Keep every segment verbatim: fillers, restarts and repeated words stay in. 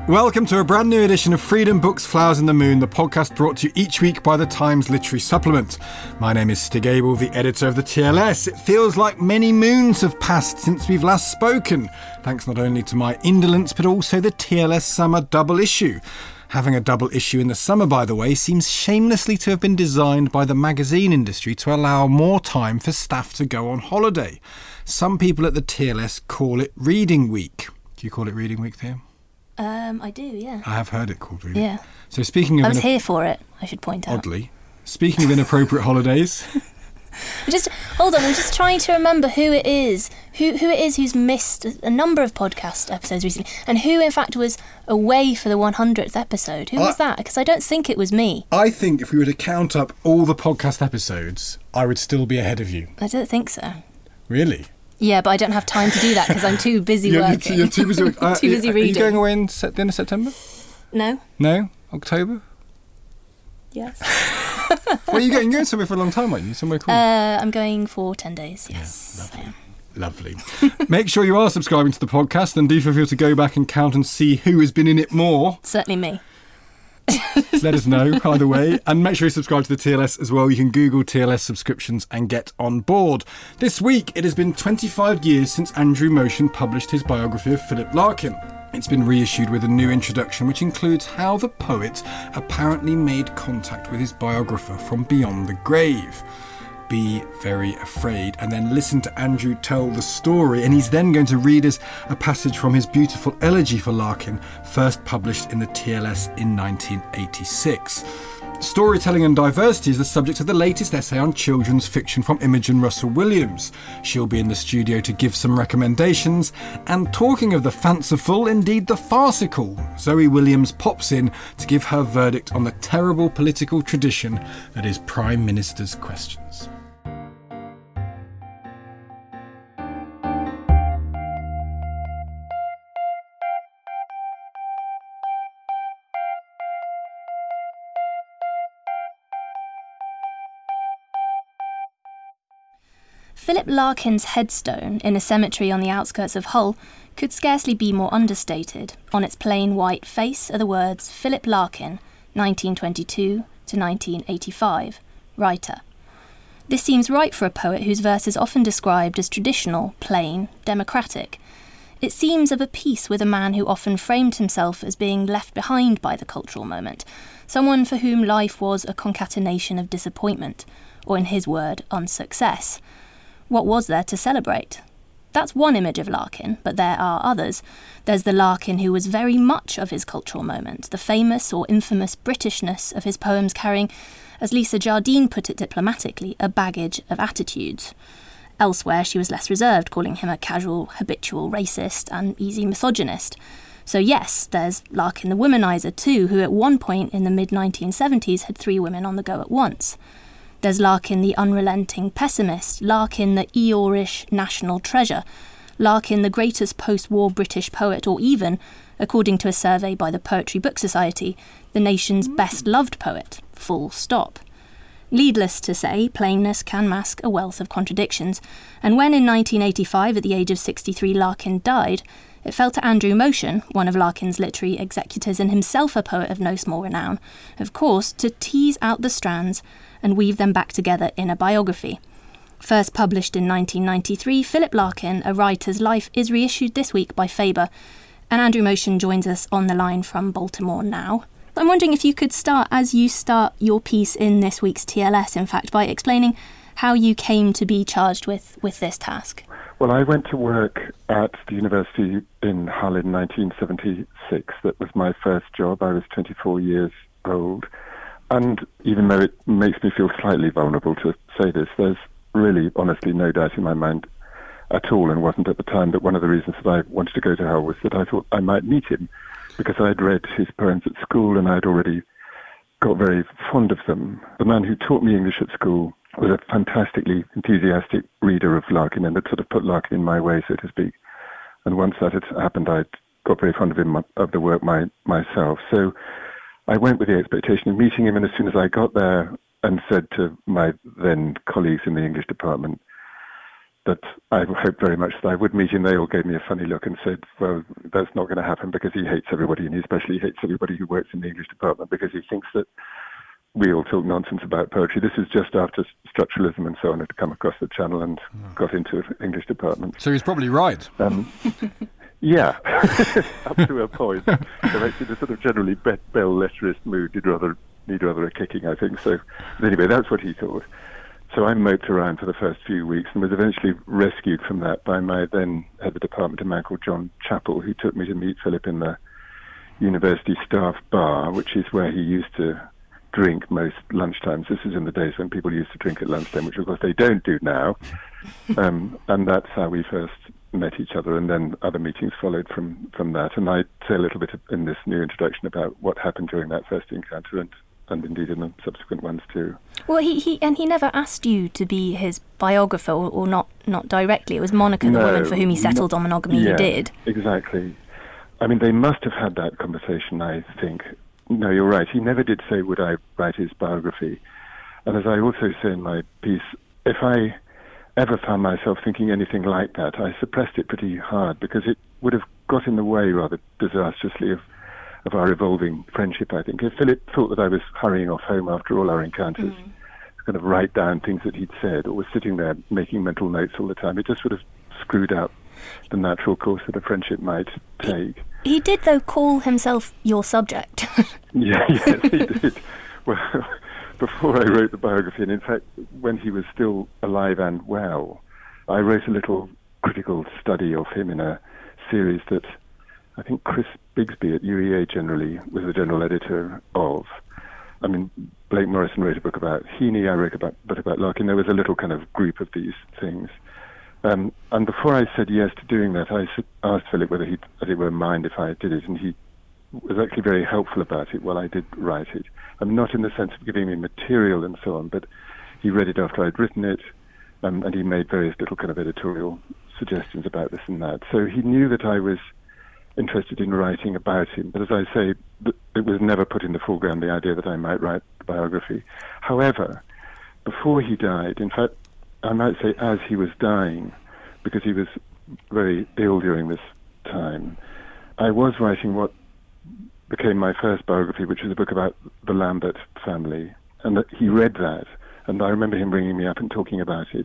Welcome to a brand new edition of Freedom Books, Flowers and the Moon, the podcast brought to you each week by the Times Literary Supplement. My name is Stig Abel, the editor of the T L S. It feels like many moons have passed since we've last spoken, thanks not only to my indolence but also the T L S summer double issue. Having a double issue in the summer, by the way, seems shamelessly to have been designed by the magazine industry to allow more time for staff to go on holiday. Some people at the T L S call it Reading Week. Do you call it Reading Week, Thea? Um, I do, yeah. I have heard it called Reading. Yeah. So speaking of... I was inap- here for it, I should point out. Oddly. Speaking of inappropriate holidays... Just hold on, I'm just trying to remember who it is, who who it is who's missed a number of podcast episodes recently, and who in fact was away for the one hundredth episode. Who I, was that? Because I don't think it was me. I think if we were to count up all the podcast episodes, I would still be ahead of you. I don't think so. Really? Yeah, but I don't have time to do that because I'm too busy you're, working. You're too busy working. Uh, too busy are reading. Are you going away in the end of September? No. No? October? Yes. Where are you going? You're going somewhere for a long time, aren't you? Somewhere cool? Uh, I'm going for ten days, yes. Yeah, lovely. Lovely. Make sure you are subscribing to the podcast and do feel free to go back and count and see who has been in it more. Certainly me. Let us know, either way. And make sure you subscribe to the T L S as well. You can Google T L S subscriptions and get on board. This week, it has been twenty-five years since Andrew Motion published his biography of Philip Larkin. It's been reissued with a new introduction which includes how the poet apparently made contact with his biographer from beyond the grave. Be very afraid, and then listen to Andrew tell the story, and he's then going to read us a passage from his beautiful elegy for Larkin, first published in the T L S in nineteen eighty-six. Storytelling and diversity is the subject of the latest essay on children's fiction from Imogen Russell-Williams. She'll be in the studio to give some recommendations, and talking of the fanciful, indeed the farcical, Zoe Williams pops in to give her verdict on the terrible political tradition that is Prime Minister's questions. Philip Larkin's headstone in a cemetery on the outskirts of Hull could scarcely be more understated. On its plain white face are the words Philip Larkin, nineteen twenty-two to nineteen eighty-five, writer. This seems right for a poet whose verse is often described as traditional, plain, democratic. It seems of a piece with a man who often framed himself as being left behind by the cultural moment, someone for whom life was a concatenation of disappointment, or in his word, unsuccess. What was there to celebrate? That's one image of Larkin, but there are others. There's the Larkin who was very much of his cultural moment, the famous or infamous Britishness of his poems carrying, as Lisa Jardine put it diplomatically, a baggage of attitudes. Elsewhere she was less reserved, calling him a casual, habitual racist and easy misogynist. So yes, there's Larkin the womanizer too, who at one point in the mid nineteen seventies had three women on the go at once. There's Larkin the unrelenting pessimist, Larkin the Eeyore-ish national treasure, Larkin the greatest post-war British poet, or even, according to a survey by the Poetry Book Society, the nation's best-loved poet, full stop. Needless to say, plainness can mask a wealth of contradictions, and when in nineteen eighty-five, at the age of sixty-three, Larkin died, it fell to Andrew Motion, one of Larkin's literary executors and himself a poet of no small renown, of course, to tease out the strands and weave them back together in a biography. First published in nineteen ninety-three, Philip Larkin, a writer's life, is reissued this week by Faber, and Andrew Motion joins us on the line from Baltimore now. I'm wondering if you could start, as you start your piece in this week's T L S, in fact, by explaining how you came to be charged with, with this task. Well, I went to work at the university in Hull in nineteen seventy-six. That was my first job. I was twenty-four years old. And even though it makes me feel slightly vulnerable to say this, there's really, honestly, no doubt in my mind at all, and wasn't at the time, that one of the reasons that I wanted to go to Hull was that I thought I might meet him, because I'd read his poems at school and I'd already got very fond of them. The man who taught me English at school was a fantastically enthusiastic reader of Larkin, and had sort of put Larkin in my way, so to speak. And once that had happened, I got very fond of him, of the work my, myself. So I went with the expectation of meeting him, and as soon as I got there and said to my then colleagues in the English department, that I hoped very much that I would meet him. They all gave me a funny look and said, well, that's not going to happen because he hates everybody, and he especially hates everybody who works in the English department because he thinks that we all talk nonsense about poetry. This is just after structuralism and so on had come across the channel and oh. got into the English department. So he's probably right. Um, yeah, up to a point. So actually the sort of generally bell letterist mood did rather need rather a kicking, I think. So but anyway, that's what he thought. So I moped around for the first few weeks and was eventually rescued from that by my then head of department, a man called John Chappell, who took me to meet Philip in the university staff bar, which is where he used to drink most lunchtimes. This is in the days when people used to drink at lunchtime, which of course they don't do now. Um, and that's how we first met each other, and then other meetings followed from, from that. And I say a little bit in this new introduction about what happened during that first encounter and and indeed in the subsequent ones too. Well, he, he and he never asked you to be his biographer, or, or not not directly. It was Monica, no, the woman for whom he settled not, on monogamy, yeah, who did. Exactly. I mean, they must have had that conversation, I think. No, you're right. He never did say, would I write his biography? And as I also say in my piece, if I ever found myself thinking anything like that, I suppressed it pretty hard because it would have got in the way rather disastrously of of our evolving friendship, I think. If Philip thought that I was hurrying off home after all our encounters, mm. to kind of write down things that he'd said, or was sitting there making mental notes all the time, it just would have screwed out the natural course that a friendship might take. He, he did, though, call himself your subject. yeah, yes, he did. Well, before I wrote the biography, and in fact, when he was still alive and well, I wrote a little critical study of him in a series that I think Chris Bigsby at U E A generally was the general editor of. I mean, Blake Morrison wrote a book about Heaney, I wrote a book about Larkin. There was a little kind of group of these things. Um, and before I said yes to doing that, I asked Philip whether he'd, as it were, mind if I did it, and he was actually very helpful about it while I did write it. I'm not in the sense of giving me material and so on, but he read it after I'd written it, um, and he made various little kind of editorial suggestions about this and that. So he knew that I was interested in writing about him, but as I say, it was never put in the foreground, the idea that I might write a biography. However, before he died, in fact, I might say as he was dying, because he was very ill during this time, I was writing what became my first biography, which was a book about the Lambert family, and that he read that, and I remember him bringing me up and talking about it.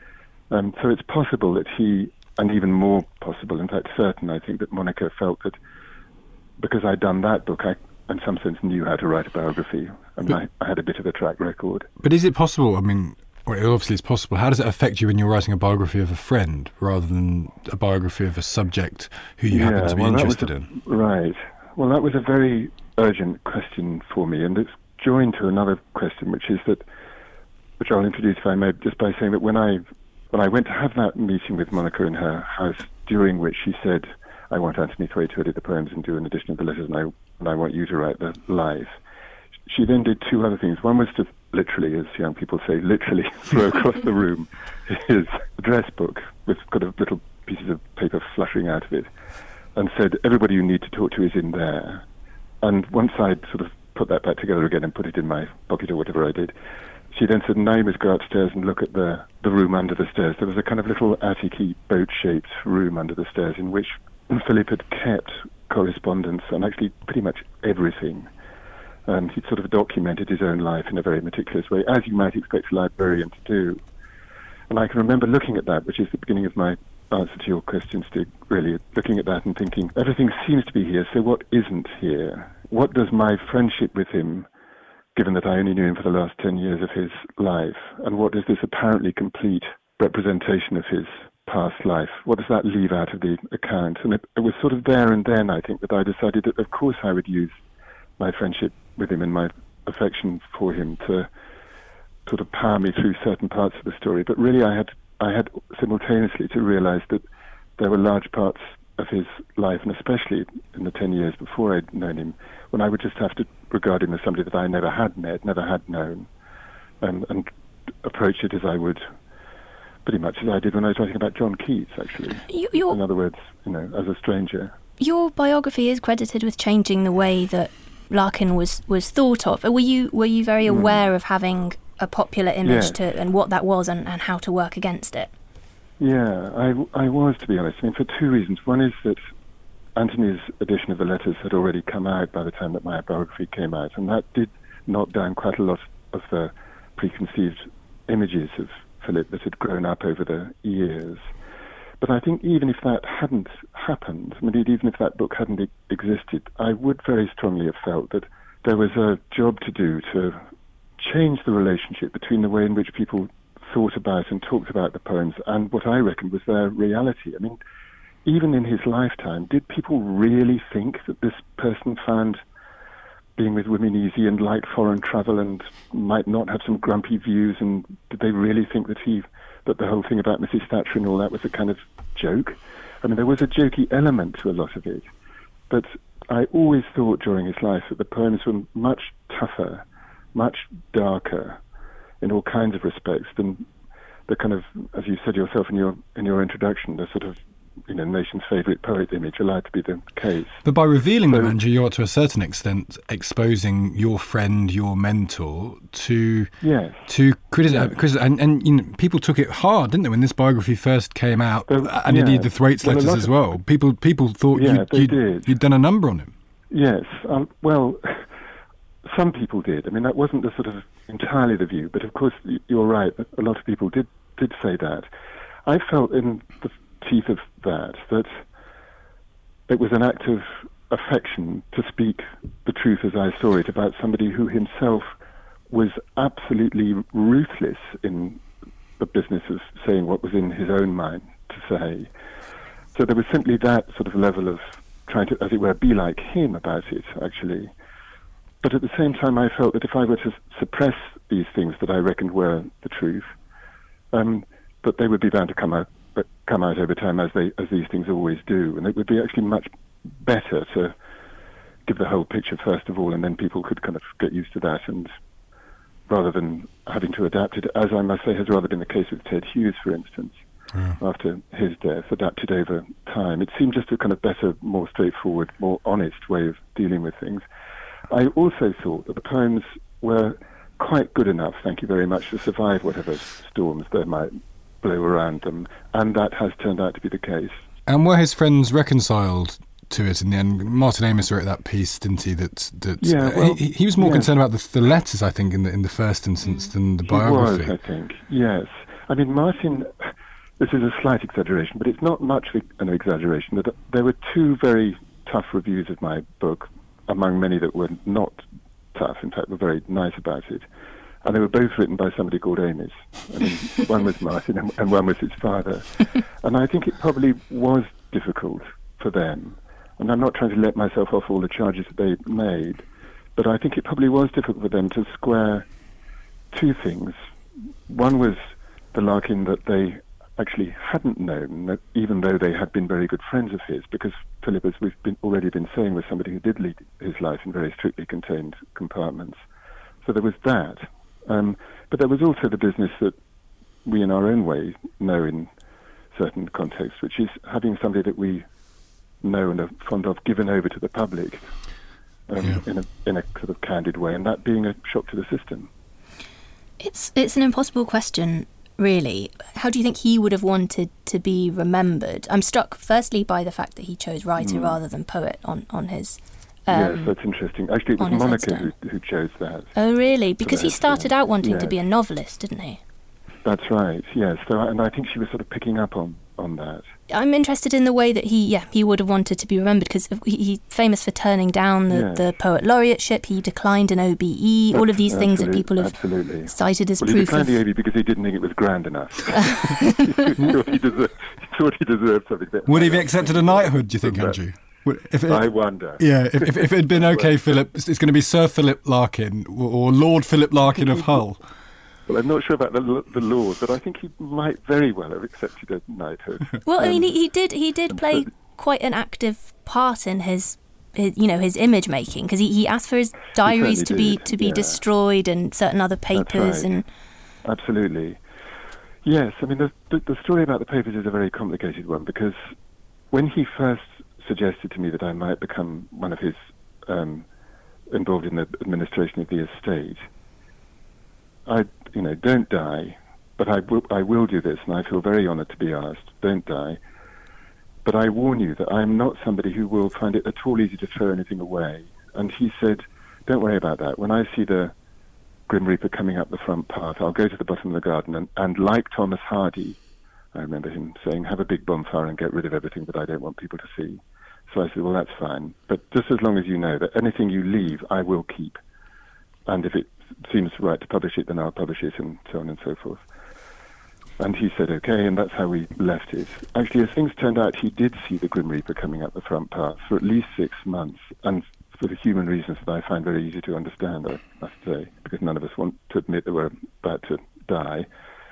Um, so it's possible that he, and even more possible, in fact certain, I think, that Monica felt that because I'd done that book, I, in some sense, knew how to write a biography. I mean, but, I, I had a bit of a track record. But is it possible, I mean, well, it obviously it's possible, how does it affect you when you're writing a biography of a friend rather than a biography of a subject who you yeah, happen to be well, interested a, in? Right. Well, that was a very urgent question for me, and it's joined to another question, which is that, which I'll introduce, if I may, just by saying that when I when I went to have that meeting with Monica in her house, during which she said, I want Anthony Thwaite to edit the poems and do an edition of the letters, and I, and I want you to write the life. She then did two other things. One was to literally, as young people say, literally throw across the room his address book with kind of little pieces of paper fluttering out of it, and said, everybody you need to talk to is in there. And once I'd sort of put that back together again and put it in my pocket or whatever I did, she then said, now you must go upstairs and look at the, the room under the stairs. There was a kind of little attic-y, boat-shaped room under the stairs in which Philip had kept correspondence and actually pretty much everything. And he'd sort of documented his own life in a very meticulous way, as you might expect a librarian to do. And I can remember looking at that, which is the beginning of my answer to your question, Stig, really, looking at that and thinking, everything seems to be here, so what isn't here? What does my friendship with him, given that I only knew him for the last ten years of his life, and what does this apparently complete representation of his past life, what does that leave out of the account? And it, it was sort of there and then, I think, that I decided that of course I would use my friendship with him and my affection for him to sort of power me through certain parts of the story. But really I had I had simultaneously to realize that there were large parts of his life, and especially in the ten years before I'd known him, when I would just have to regard him as somebody that I never had met, never had known, and, and approach it as I would, pretty much as I did when I was writing about John Keats, actually. You, you're, in other words, you know, as a stranger. Your biography is credited with changing the way that Larkin was, was thought of. Were you were you very aware mm. of having a popular image yes. to and what that was and, and how to work against it? Yeah, I, I was, to be honest. I mean, for two reasons. One is that Anthony's edition of the letters had already come out by the time that my biography came out, and that did knock down quite a lot of the preconceived images of Philip that had grown up over the years. But I think even if that hadn't happened, indeed even if that book hadn't e- existed, I would very strongly have felt that there was a job to do to change the relationship between the way in which people thought about and talked about the poems and what I reckon was their reality. I mean, even in his lifetime, did people really think that this person found being with women easy and liked foreign travel and might not have some grumpy views, and did they really think that he that the whole thing about Missus Thatcher and all that was a kind of joke? I mean, there was a jokey element to a lot of it, but I always thought during his life that the poems were much tougher, much darker in all kinds of respects than the kind of, as you said yourself in your in your introduction, the sort of, you know, nation's favourite poet image allowed to be the case. But by revealing so, them, Andrew, you're to a certain extent exposing your friend, your mentor, to yes. to criticism. Yes. Criticism, and and you know, people took it hard, didn't they, when this biography first came out, There, and yeah. indeed the Thwaites well, letters as well. People people thought yeah, you'd, they you'd, did. you'd done a number on him. Yes. Um, well, some people did. I mean, that wasn't the sort of entirely the view, but of course you're right. A lot of people did did say that. I felt in the teeth of that that it was an act of affection to speak the truth as I saw it about somebody who himself was absolutely ruthless in the business of saying what was in his own mind to say. So there was simply that sort of level of trying to, as it were, be like him about it, actually. But at the same time, I felt that if I were to suppress these things that I reckoned were the truth, um, that they would be bound to come out, but come out over time, as they as these things always do, and it would be actually much better to give the whole picture first of all, and then people could kind of get used to that, and rather than having to adapt it, as I must say has rather been the case with Ted Hughes, for instance, yeah. after his death, adapted over time. It seemed just a kind of better, more straightforward, more honest way of dealing with things. I also thought that the poems were quite good enough, thank you very much, to survive whatever storms there might blow around them, and that has turned out to be the case. And were his friends reconciled to it in the end? Martin Amis wrote that piece, didn't he? That that yeah, uh, well, he, he was more yeah. concerned about the, the letters, I think, in the in the first instance than the biography. He was, I think. Yes, I mean Martin. This is a slight exaggeration, but it's not much of an exaggeration. That there were two very tough reviews of my book, among many that were not tough. In fact, were very nice about it. And they were both written by somebody called Amis. I mean, one was Martin and, and one was his father. And I think it probably was difficult for them. And I'm not trying to let myself off all the charges that they made, but I think it probably was difficult for them to square two things. One was the Larkin that they actually hadn't known, that even though they had been very good friends of his, because Philip, as we've been, already been saying, was somebody who did lead his life in very strictly contained compartments. So there was that. Um, but there was also the business that we in our own way know in certain contexts, which is having somebody that we know and are fond of given over to the public um, yeah. in a in a sort of candid way, and that being a shock to the system. It's it's an impossible question, really. How do you think he would have wanted to be remembered? I'm struck firstly by the fact that he chose writer mm. rather than poet on, on his Um, yes, that's interesting. Actually, it was Monica who, who chose that. Oh, really? Because he started out wanting yes. to be a novelist, didn't he? That's right, yes. So, and I think she was sort of picking up on, on that. I'm interested in the way that he, yeah, he would have wanted to be remembered, because he, he's famous for turning down the, yes. the Poet Laureateship. He declined an O B E, that's, all of these things that people have absolutely. cited as well, proof he declined of... the O B E because he didn't think it was grand enough. he, thought he, deserved, he thought he deserved something better. Would he have accepted a knighthood, do you think, Andrew? If it, I wonder. Yeah, if, if, if it had been okay, Philip, it's going to be Sir Philip Larkin or Lord Philip Larkin of Hull. Well, I'm not sure about the the Lord, but I think he might very well have accepted a knighthood. Well, um, I mean, he, he did he did play quite an active part in his, his you know, his image making, because he, he asked for his diaries to be did, to be yeah. destroyed and certain other papers. That's right. and Absolutely. Yes, I mean, the, the the story about the papers is a very complicated one, because when he first suggested to me that I might become one of his, um, involved in the administration of the estate, I, you know, don't die, but I will, I will do this, and I feel very honoured to be asked. Don't die. But I warn you that I'm not somebody who will find it at all easy to throw anything away. And he said, don't worry about that. When I see the Grim Reaper coming up the front path, I'll go to the bottom of the garden, and, and like Thomas Hardy, I remember him saying, have a big bonfire and get rid of everything that I don't want people to see. So I said, well, that's fine. But just as long as you know that anything you leave, I will keep. And if it seems right to publish it, then I'll publish it, and so on and so forth. And he said, okay, and that's how we left it. Actually, as things turned out, he did see the Grim Reaper coming up the front path for at least six months, and for the human reasons that I find very easy to understand, I must say, because none of us want to admit that we're about to die.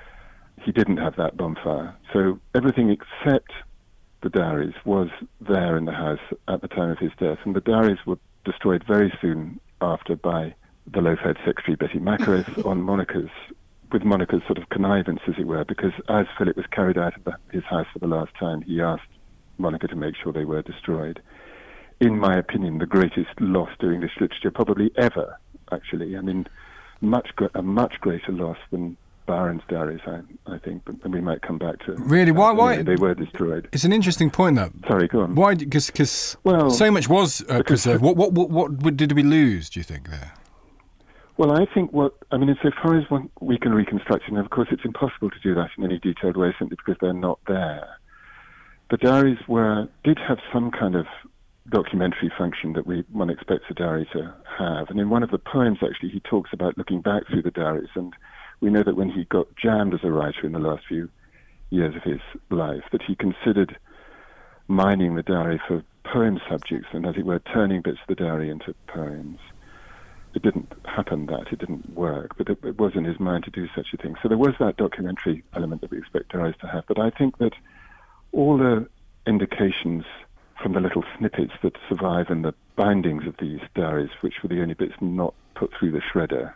He didn't have that bonfire. So everything except the diaries was there in the house at the time of his death, and the diaries were destroyed very soon after by the low-fed secretary Betty Macareth on Monica's, with Monica's sort of connivance, as it were, because as Philip was carried out of the, his house for the last time, he asked Monica to make sure they were destroyed. In my opinion, the greatest loss to English literature probably ever, actually. I mean, much a much greater loss than Byron's diaries, I, I think, but we might come back to. Really? Why? Why? Anyway, they were destroyed. It's an interesting point, that. Sorry, go on. Why? Because well, so much was uh, preserved. What, what, what, what did we lose, do you think, there? Well, I think what, I mean, insofar as one, we can reconstruct it, and of course it's impossible to do that in any detailed way simply because they're not there. The diaries were, did have some kind of documentary function that we one expects a diary to have. And in one of the poems, actually, he talks about looking back through the diaries, and we know that when he got jammed as a writer in the last few years of his life, that he considered mining the diary for poem subjects and, as it were, turning bits of the diary into poems. It didn't happen that, it didn't work, but it, it was in his mind to do such a thing. So there was that documentary element that we expect diaries to have. But I think that all the indications from the little snippets that survive in the bindings of these diaries, which were the only bits not put through the shredder,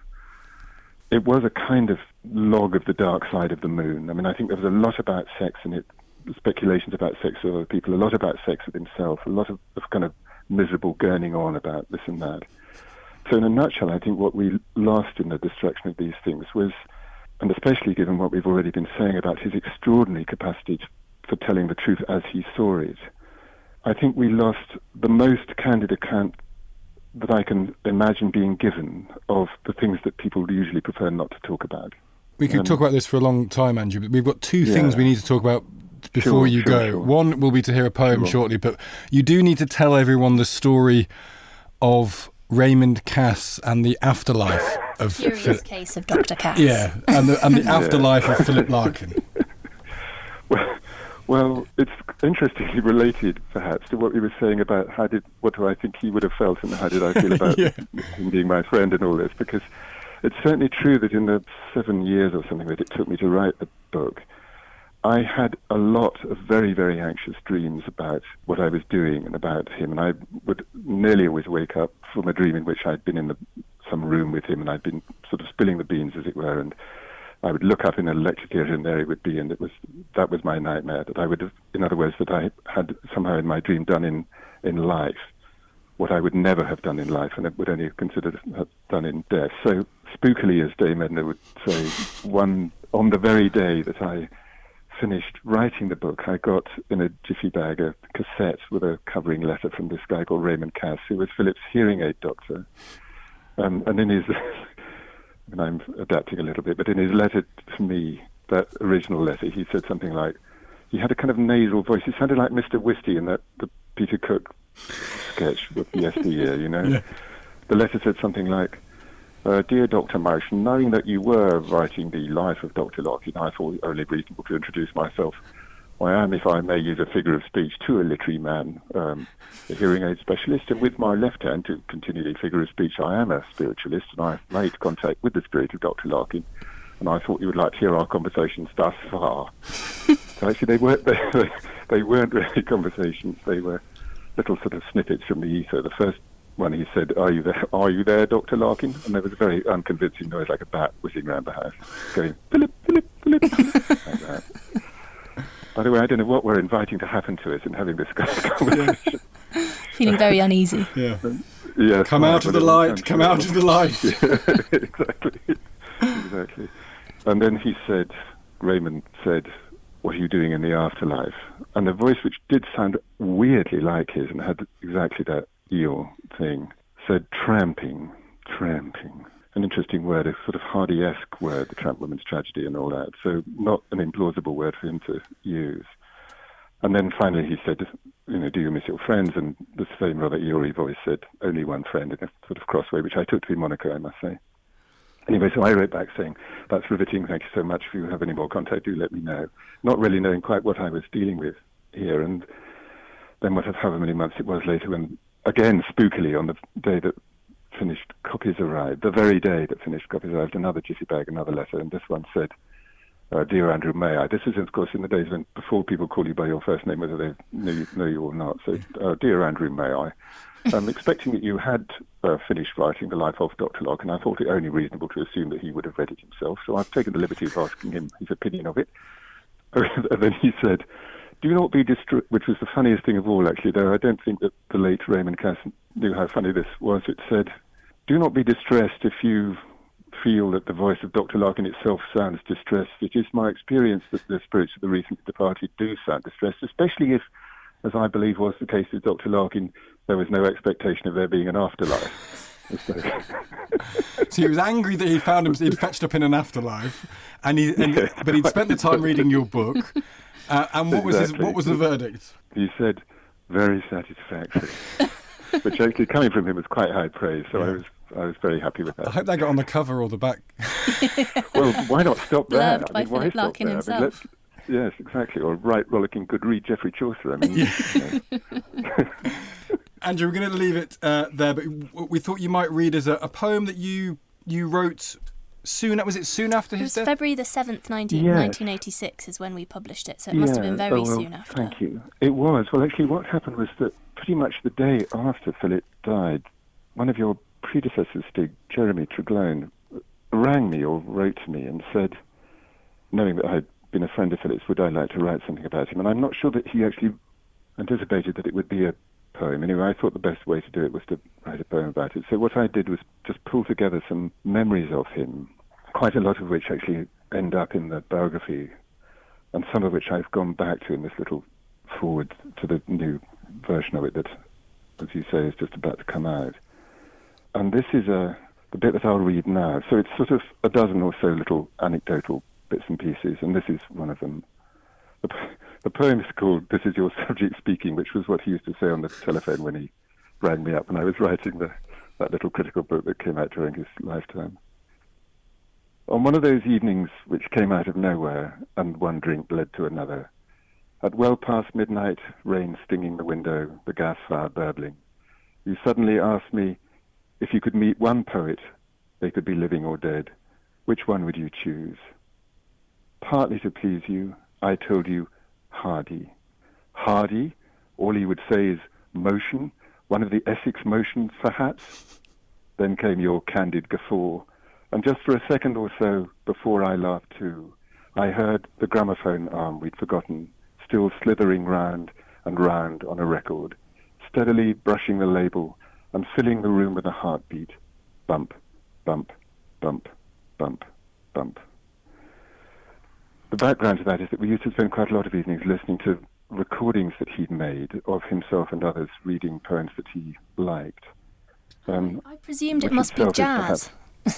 it was a kind of log of the dark side of the moon. I mean, I think there was a lot about sex in it, speculations about sex with other people, a lot about sex with himself, a lot of, of kind of miserable gurning on about this and that. So in a nutshell, I think what we lost in the destruction of these things was, and especially given what we've already been saying about his extraordinary capacity to, for telling the truth as he saw it, I think we lost the most candid account that I can imagine being given of the things that people usually prefer not to talk about. We could um, talk about this for a long time, Andrew, but we've got two yeah. things we need to talk about before sure, you sure, go. Sure. One will be to hear a poem sure. shortly, but you do need to tell everyone the story of Raymond Cass and the afterlife of Curious Philip. Case of Doctor Cass. Yeah, and the, and the afterlife of Philip Larkin. Well, well, it's interestingly related, perhaps, to what we were saying about how did what do I think he would have felt and how did I feel about yeah. him being my friend and all this. Because it's certainly true that in the seven years or something that it took me to write the book, I had a lot of very, very anxious dreams about what I was doing and about him. And I would nearly always wake up from a dream in which I'd been in the, some room with him and I'd been sort of spilling the beans, as it were. And I would look up in a lecture theatre and there he would be. And it was that was my nightmare, that I would have, in other words, that I had somehow in my dream done in, in life what I would never have done in life and it would only have considered have done in death. So spookily, as Dame Edna would say, one on the very day that I finished writing the book, I got in a jiffy bag a cassette with a covering letter from this guy called Raymond Cass, who was Philip's hearing aid doctor. Um, and in his, and I'm adapting a little bit, but in his letter to me, that original letter, he said something like, he had a kind of nasal voice. He sounded like Mister Whisty in that the Peter Cook sketch with the yesteryear, you know. Yeah. The letter said something like, Uh, Dear Doctor Motion, knowing that you were writing the life of Doctor Larkin, I thought it only reasonable to introduce myself. I am, if I may use a figure of speech, too a literary man, um, a hearing aid specialist, and with my left hand, to continue the figure of speech, I am a spiritualist, and I've made contact with the spirit of Doctor Larkin, and I thought you would like to hear our conversations thus far. So actually, they weren't, they, they weren't really conversations, they were little sort of snippets from the ether. The first one he said, are you there, are you there, Doctor Larkin? And there was a very unconvincing noise, like a bat whizzing around the house, going, Philip, Philip, Philip, like that. By the way, I don't know what we're inviting to happen to us in having this kind of conversation. Feeling very uneasy. Yeah. Yes, come out of the light, come out of the light. Yeah, exactly. Exactly. And then he said, Raymond said, "What are you doing in the afterlife?" And the voice, which did sound weirdly like his and had exactly that eel thing, said, "Tramping, tramping." An interesting word, a sort of Hardy-esque word, the Tramp Woman's Tragedy and all that. So not an implausible word for him to use. And then finally he said, you know, "Do you miss your friends?" And the same rather eerie voice said, "Only one friend," in a sort of crossway, which I took to be Monica, I must say. Anyway, so I wrote back saying, "That's riveting, thank you so much. If you have any more contact, do let me know." Not really knowing quite what I was dealing with here. And then what, however many months it was later, when, again, spookily, on the day that finished copies arrived, the very day that finished copies arrived, another jiffy bag, another letter, and this one said, uh, "Dear Andrew, may I?" This is, of course, in the days when, before people call you by your first name, whether they know you, know you or not. So, uh, "Dear Andrew, may I? I'm expecting that you had uh, finished writing The Life of Doctor Locke, and I thought it only reasonable to assume that he would have read it himself, so I've taken the liberty of asking him his opinion of it." And then he said, "Do not be distressed," which was the funniest thing of all, actually, though I don't think that the late Raymond Cass knew how funny this was. It said, "Do not be distressed if you feel that the voice of Doctor Larkin itself sounds distressed. It is my experience that the spirits of the recently departed do sound distressed, especially if, as I believe was the case with Doctor Larkin, there was no expectation of there being an afterlife." So he was angry that he found him, he'd fetched up in an afterlife, and he, and, yeah, but he'd spent the time reading your book. Uh, and what was exactly. his, what was the verdict? He said, "Very satisfactory," which actually, coming from him, was quite high praise. So yeah. I was I was very happy with that. I hope that got on the cover or the back. Well, why not stop there? Loved I by mean, why Philip stop Larkin there? himself. I mean, let's, yes, exactly. Or write rollicking good read Geoffrey Chaucer. I mean, you know. Andrew, we're going to leave it uh, there, but we thought you might read as a, a poem that you you wrote soon. Was it soon after his It was death? February the seventh, nineteen, yes. nineteen eighty-six is when we published it, so it yeah. must have been very oh, well, soon after. Thank you. It was. Well, actually, what happened was that pretty much the day after Philip died, one of your predecessors, Stig, Jeremy Treglone, rang me or wrote to me and said, knowing that I'd been a friend of Philip's, would I like to write something about him? And I'm not sure that he actually anticipated that it would be a poem. Anyway, I thought the best way to do it was to write a poem about it. So what I did was just pull together some memories of him, quite a lot of which actually end up in the biography, and some of which I've gone back to in this little forward to the new version of it that, as you say, is just about to come out. And this is a, the bit that I'll read now. So it's sort of a dozen or so little anecdotal bits and pieces, and this is one of them. The, the poem is called "This Is Your Subject Speaking," which was what he used to say on the telephone when he rang me up when I was writing the, that little critical book that came out during his lifetime. On one of those evenings which came out of nowhere, and one drink led to another, at well past midnight, rain stinging the window, the gas fire burbling, you suddenly asked me, if you could meet one poet, they could be living or dead, which one would you choose? Partly to please you, I told you Hardy. Hardy? All he would say is motion, one of the Essex motions, perhaps? Then came your candid guffaw, and just for a second or so before I laughed too, I heard the gramophone arm we'd forgotten, still slithering round and round on a record, steadily brushing the label and filling the room with a heartbeat. Bump, bump, bump, bump, bump. The background to that is that we used to spend quite a lot of evenings listening to recordings that he'd made of himself and others reading poems that he liked. Um, I presumed it must be jazz.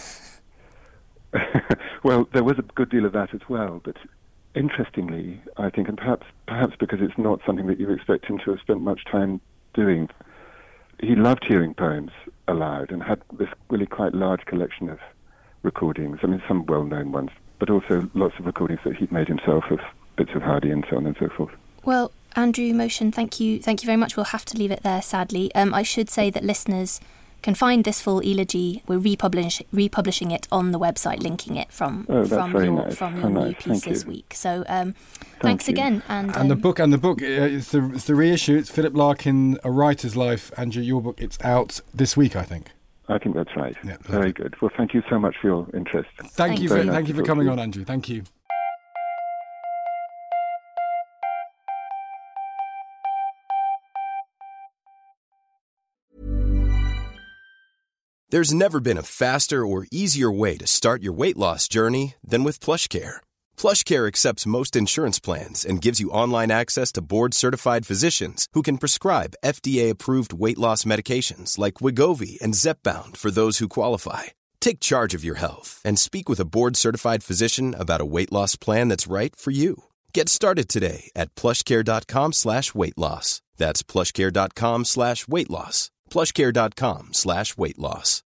Well, there was a good deal of that as well, but interestingly, I think, and perhaps perhaps because it's not something that you expect him to have spent much time doing, he loved hearing poems aloud and had this really quite large collection of recordings. I mean, some well-known ones, but also lots of recordings that he'd made himself of bits of Hardy and so on and so forth. Well, Andrew Motion, thank you, thank you very much. We'll have to leave it there, sadly. Um, I should say that listeners can find this full elegy. We're republish, republishing it on the website, linking it from oh, from your nice. from your oh, new nice. piece Thank this you. week. So um, Thank thanks you. again. And, And the um, book, and the book, uh, it's the it's the reissue. It's Philip Larkin, A Writer's Life. Andrew, your book, it's out this week, I think. I think that's right. Yeah, very good. Well, thank you so much for your interest. Thank, Thank you you. for Very nice thank you to for talk coming to you. on, Andrew. Thank you. There's never been a faster or easier way to start your weight loss journey than with PlushCare. PlushCare accepts most insurance plans and gives you online access to board-certified physicians who can prescribe F D A-approved weight loss medications like Wegovy and Zepbound for those who qualify. Take charge of your health and speak with a board-certified physician about a weight loss plan that's right for you. Get started today at plushcare.com slash weight loss. That's plushcare.com slash weight loss. plushcare.com slash weight loss.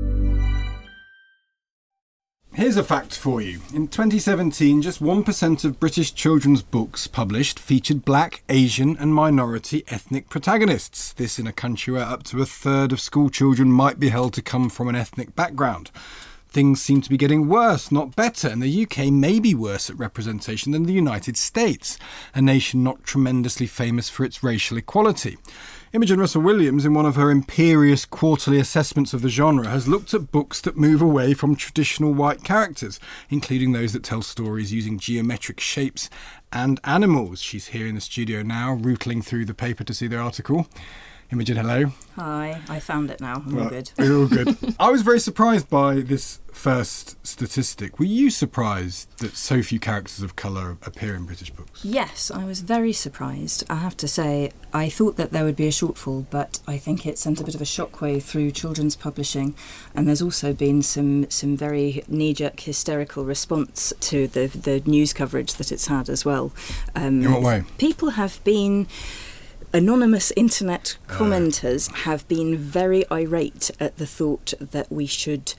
Here's a fact for you. In twenty seventeen, just one percent of British children's books published featured black, Asian and minority ethnic protagonists. This in a country where up to a third of school children might be held to come from an ethnic background. Things seem to be getting worse, not better, and the U K may be worse at representation than the United States, a nation not tremendously famous for its racial equality. Imogen Russell-Williams, in one of her imperious quarterly assessments of the genre, has looked at books that move away from traditional white characters, including those that tell stories using geometric shapes and animals. She's here in the studio now, rootling through the paper to see the article. Imogen, hello. Hi, I found it now. I'm well, all good. We're all good. I was very surprised by this first statistic. Were you surprised that so few characters of colour appear in British books? Yes, I was very surprised. I have to say, I thought that there would be a shortfall, but I think it sent a bit of a shockwave through children's publishing, and there's also been some, some very knee-jerk hysterical response to the, the news coverage that it's had as well. Um, in what way? People have been... Anonymous internet commenters uh. have been very irate at the thought that we should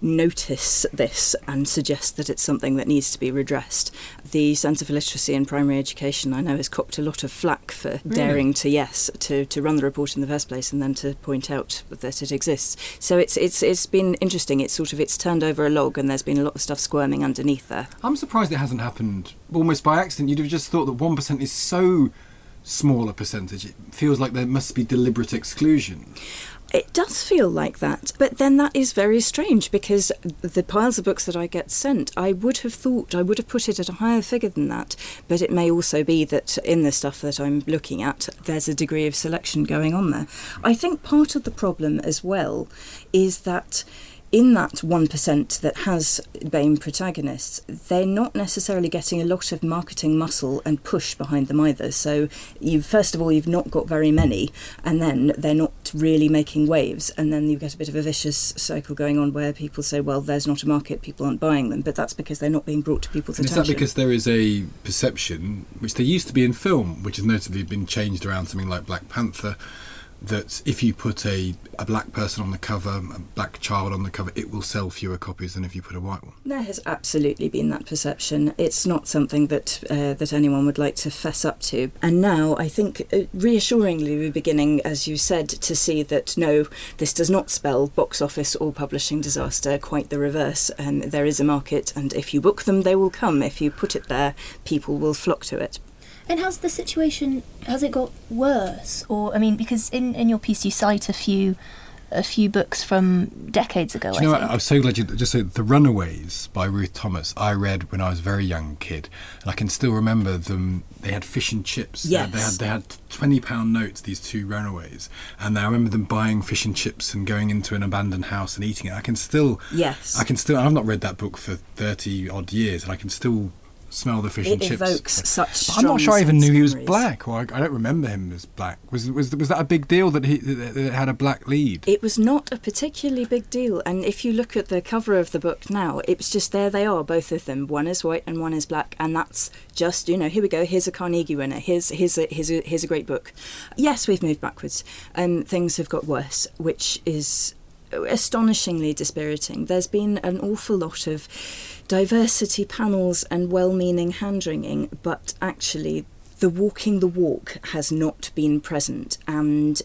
notice this and suggest that it's something that needs to be redressed. The Centre for Literacy and Primary Education, I know, has copped a lot of flack for really? daring to, yes, to, to run the report in the first place and then to point out that it exists. So it's it's it's been interesting. It's sort of, it's turned over a log and there's been a lot of stuff squirming underneath there. I'm surprised it hasn't happened almost by accident. You'd have just thought that one percent is so smaller percentage. It feels like there must be deliberate exclusion. It does feel like that, but then that is very strange because the piles of books that I get sent, I would have thought, I would have put it at a higher figure than that, but it may also be that in the stuff that I'm looking at, there's a degree of selection going on there. I think part of the problem as well is that in that one percent that has B A M E protagonists, they're not necessarily getting a lot of marketing muscle and push behind them either. So you first of all, you've not got very many, and then they're not really making waves. And then you get a bit of a vicious cycle going on where people say, well, there's not a market, people aren't buying them. But that's because they're not being brought to people's and attention. Is that because there is a perception, which there used to be in film, which has notably been changed around something like Black Panther, that if you put a, a black person on the cover, a black child on the cover, it will sell fewer copies than if you put a white one? There has absolutely been that perception. It's not something that uh, that anyone would like to fess up to. And now I think uh, reassuringly we're beginning, as you said, to see that no, this does not spell box office or publishing disaster, quite the reverse. Um, there is a market, and if you book them, they will come. If you put it there, people will flock to it. And how's the situation, has it got worse? Or, I mean, because in, in your piece you cite a few a few books from decades ago, Do you know I think. What? I'm so glad you just said The Runaways by Ruth Thomas. I read when I was a very young kid, and I can still remember them. They had fish and chips. Yes. They had, they had twenty pound notes, these two runaways. And I remember them buying fish and chips and going into an abandoned house and eating it. I can still... Yes. I can still... I've not read that book for thirty odd years, and I can still smell the fish it and chips. It evokes such But I'm not sure I even knew he was memories. black, or I, I don't remember him as black. Was was was that a big deal that he that it had a black lead? It was not a particularly big deal, and if you look at the cover of the book now, it was just there they are, both of them. One is white and one is black, and that's just, you know, here we go, here's a Carnegie winner, here's here's a here's a, here's a great book. Yes, we've moved backwards, and um, things have got worse, which is astonishingly dispiriting. There's been an awful lot of diversity panels and well-meaning hand-wringing, but actually the walking the walk has not been present. And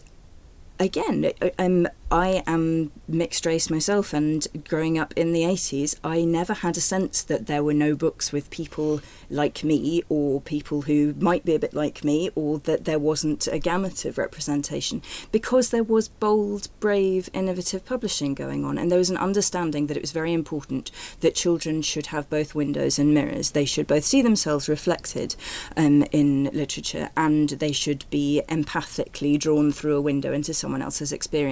again, um, I am mixed race myself, and growing up in the eighties, I never had a sense that there were no books with people like me, or people who might be a bit like me, or that there wasn't a gamut of representation, because there was bold, brave, innovative publishing going on, and there was an understanding that it was very important that children should have both windows and mirrors. They should both see themselves reflected um, in literature, and they should be empathically drawn through a window into someone else's experience.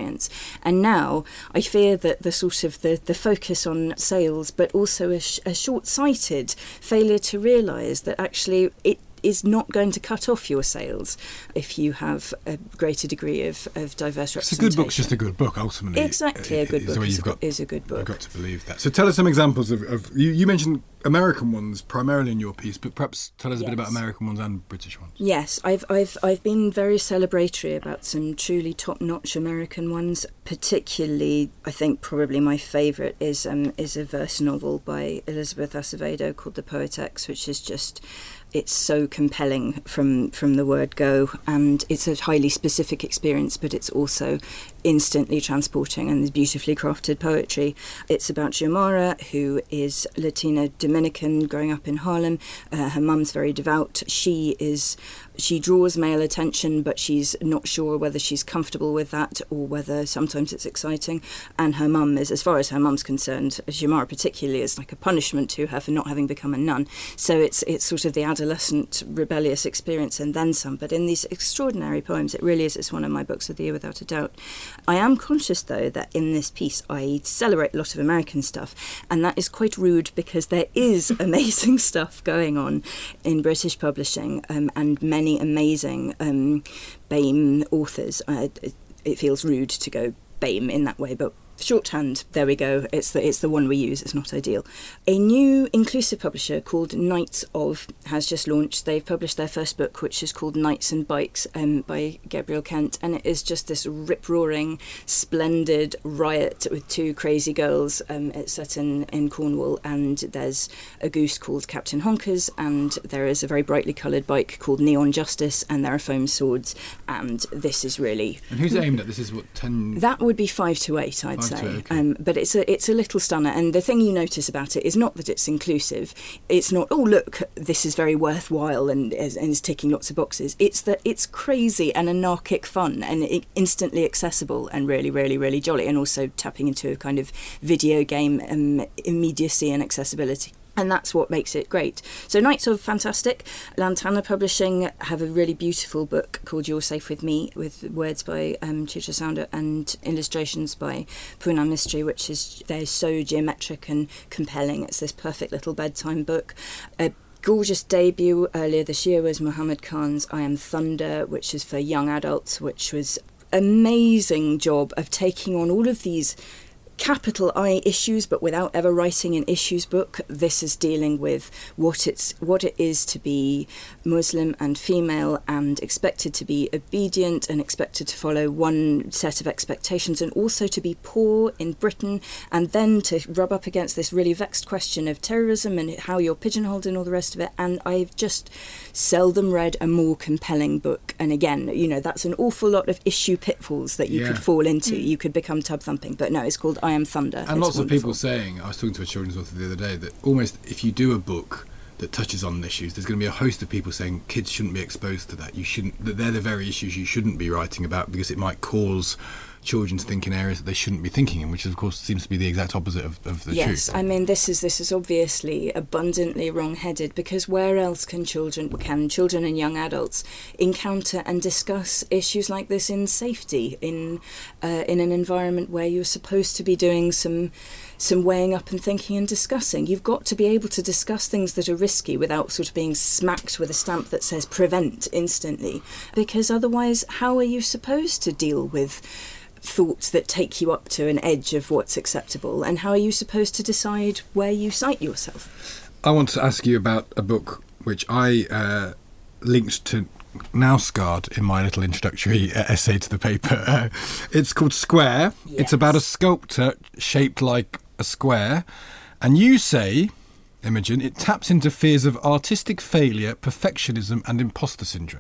And now I fear that the sort of the, the focus on sales, but also a, sh- a short-sighted failure to realise that actually it is not going to cut off your sales if you have a greater degree of, of diverse representation. It's a good book's just a good book, ultimately. Exactly, a good book is, you've got, is a good book. You've got to believe that. So tell us some examples of, of you, you mentioned American ones primarily in your piece, but perhaps tell us a yes. bit about American ones and British ones. Yes, I've I've I've been very celebratory about some truly top-notch American ones. Particularly, I think probably my favourite is um, is a verse novel by Elizabeth Acevedo called The Poetex, which is just. It's so compelling from, from the word go, and it's a highly specific experience, but it's also instantly transporting and beautifully crafted poetry. It's about Xiomara, who is Latina Dominican growing up in Harlem. Uh, her mum's very devout. She is she draws male attention, but she's not sure whether she's comfortable with that or whether sometimes it's exciting. And her mum is, as far as her mum's concerned, Xiomara particularly, is like a punishment to her for not having become a nun. So it's it's sort of the adolescent rebellious experience and then some. But in these extraordinary poems, it really is. It's one of my books of the year without a doubt. I am conscious, though, that in this piece I celebrate a lot of American stuff, and that is quite rude because there is amazing stuff going on in British publishing, um, and many amazing um, B A M E authors. Uh, it, it feels rude to go B A M E in that way, but shorthand, there we go. It's the it's the one we use. It's not ideal. A new inclusive publisher called Knights of has just launched. They've published their first book, which is called Knights and Bikes, um, by Gabrielle Kent, and it is just this rip-roaring, splendid riot with two crazy girls. Um, it's set in, in Cornwall, and there's a goose called Captain Honkers, and there is a very brightly coloured bike called Neon Justice, and there are foam swords, and this is really... And who's it aimed at? This is what, ten... That would be five to eight, I'd say. Say. Okay. Um, but it's a it's a little stunner, and the thing you notice about it is not that it's inclusive. It's not, oh look, this is very worthwhile and, and is ticking lots of boxes. It's that it's crazy and anarchic fun and it, instantly accessible and really, really, really jolly, and also tapping into a kind of video game um, immediacy and accessibility. And that's what makes it great. So Knights of fantastic. Lantana Publishing have a really beautiful book called You're Safe With Me, with words by um, Chitra Sounder and illustrations by Poonam Mistry, which is, they're so geometric and compelling. It's this perfect little bedtime book. A gorgeous debut earlier this year was Muhammad Khan's I Am Thunder, which is for young adults, which was an amazing job of taking on all of these capital I issues, but without ever writing an issues book. This is dealing with what it's what it is to be Muslim and female and expected to be obedient and expected to follow one set of expectations, and also to be poor in Britain, and then to rub up against this really vexed question of terrorism and how you're pigeonholed and all the rest of it. And I've just seldom read a more compelling book. And again, you know, that's an awful lot of issue pitfalls that you yeah. could fall into. Mm. You could become tub thumping, but no, it's called I Am Thunder. And it's lots wonderful. of people saying, I was talking to a children's author the other day, that almost if you do a book that touches on issues, there's going to be a host of people saying kids shouldn't be exposed to that. You shouldn't. That they're the very issues you shouldn't be writing about because it might cause children to think in areas that they shouldn't be thinking in, which of course seems to be the exact opposite of, of the yes, truth. Yes, I mean this is this is obviously abundantly wrong-headed, because where else can children can children and young adults encounter and discuss issues like this in safety, in uh, in an environment where you're supposed to be doing some some weighing up and thinking and discussing. You've got to be able to discuss things that are risky without sort of being smacked with a stamp that says prevent instantly, because otherwise how are you supposed to deal with thoughts that take you up to an edge of what's acceptable, and how are you supposed to decide where you cite yourself? I want to ask you about a book which I uh, linked to Now Scarred in my little introductory uh, essay to the paper. Uh, it's called Square. Yes. It's about a sculptor shaped like a square, and you say, Imogen, it taps into fears of artistic failure, perfectionism and imposter syndrome.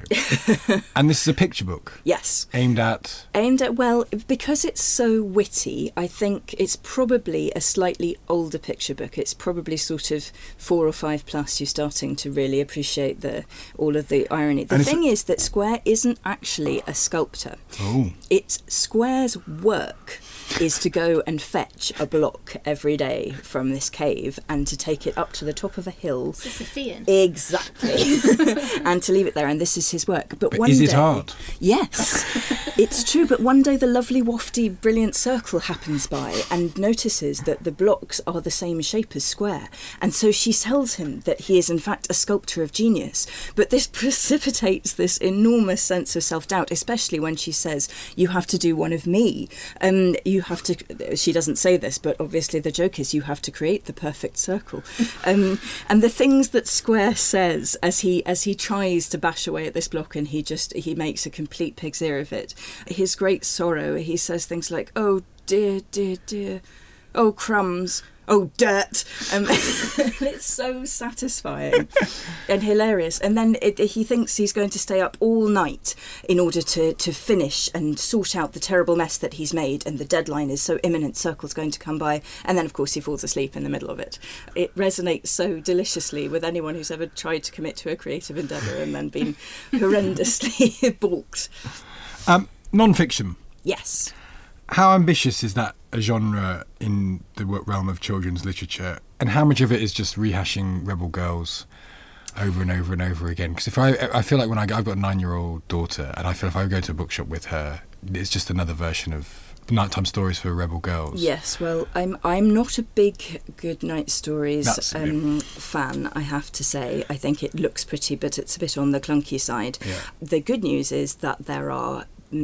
And this is a picture book. Yes. Aimed at... Aimed at, well, because it's so witty, I think it's probably a slightly older picture book. It's probably sort of four or five plus. You're starting to really appreciate the all of the irony. The thing is that Square isn't actually a sculptor. Oh. It's Square's work is to go and fetch a block every day from this cave and to take it up to the top of a hill. Sisyphean. Exactly. And to leave it there, and this is his work. But, But one is it day, art? Yes. It's true, but one day the lovely, wafty, brilliant circle happens by and notices that the blocks are the same shape as square. And so she tells him that he is in fact a sculptor of genius. But this precipitates this enormous sense of self-doubt, especially when she says, you have to do one of me. Um, you have to, she doesn't say this, but obviously the joke is you have to create the perfect circle. Um, and the things that Square says as he as he tries to bash away at this block, and he just, he makes a complete pig's ear of it. His great sorrow, he says things like, oh dear, dear, dear, oh crumbs, oh dirt. Um, it's so satisfying and hilarious. And then it, he thinks he's going to stay up all night in order to, to finish and sort out the terrible mess that he's made, and the deadline is so imminent, Circle's going to come by, and then of course he falls asleep in the middle of it. It resonates so deliciously with anyone who's ever tried to commit to a creative endeavour and then been horrendously balked. Um, non-fiction. Yes. How ambitious is that a genre in the realm of children's literature, and how much of it is just rehashing Rebel Girls over and over and over again? Because if I, I feel like when I go, I've got a nine-year-old daughter, and I feel if I go to a bookshop with her, it's just another version of nighttime stories for Rebel Girls. Yes, well, I'm I'm not a big Good Night Stories um, fan, I have to say. I think it looks pretty, but it's a bit on the clunky side. Yeah. The good news is that there are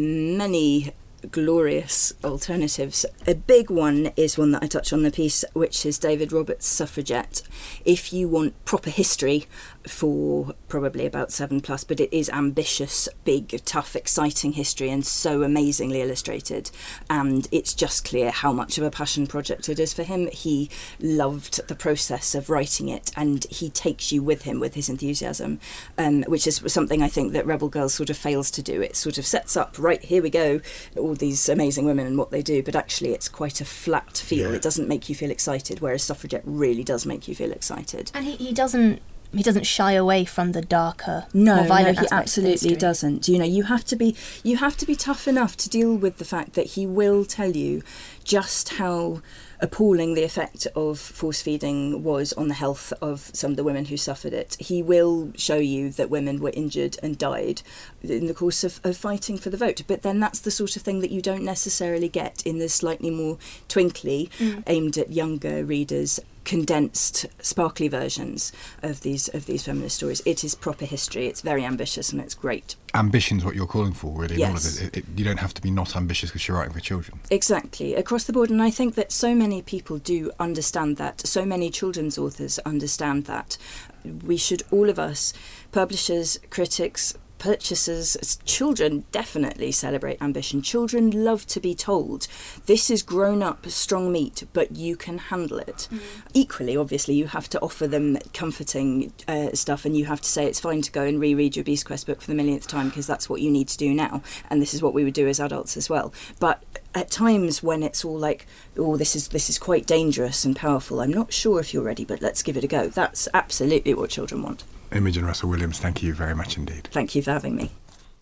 many glorious alternatives. A big one is one that I touch on in the piece, which is David Roberts' Suffragette. If you want proper history for probably about seven plus, but it is ambitious, big, tough, exciting history, and so amazingly illustrated. And it's just clear how much of a passion project it is for him. He loved the process of writing it, and he takes you with him with his enthusiasm, um, which is something I think that Rebel Girls sort of fails to do. It sort of sets up, right, here we go, all these amazing women and what they do, but actually it's quite a flat feel. Yeah. It doesn't make you feel excited, whereas Suffragette really does make you feel excited. And he, he doesn't he doesn't shy away from the darker, no, more violent no, he aspects absolutely of history. doesn't. You know, you have to be you have to be tough enough to deal with the fact that he will tell you just how appalling the effect of force feeding was on the health of some of the women who suffered it. He will show you that women were injured and died in the course of, of fighting for the vote. But then that's the sort of thing that you don't necessarily get in the slightly more twinkly, mm. aimed at younger readers, condensed, sparkly versions of these of these feminist stories. It is proper history. It's very ambitious and it's great. Ambition's what you're calling for, really. Yes. In all of it. It, it, you don't have to be not ambitious because you're writing for children. Exactly, across the board. And I think that so many people do understand that. So many children's authors understand that. We should, all of us, publishers, critics, purchasers, children definitely celebrate ambition. Children love to be told, this is grown-up, strong meat, but you can handle it. Mm. Equally, obviously, you have to offer them comforting uh, stuff, and you have to say it's fine to go and reread your Beast Quest book for the millionth time because that's what you need to do now, and this is what we would do as adults as well. But at times when it's all like, oh, this is this is quite dangerous and powerful, I'm not sure if you're ready, but let's give it a go. That's absolutely what children want. Imogen Russell-Williams, thank you very much indeed. Thank you for having me.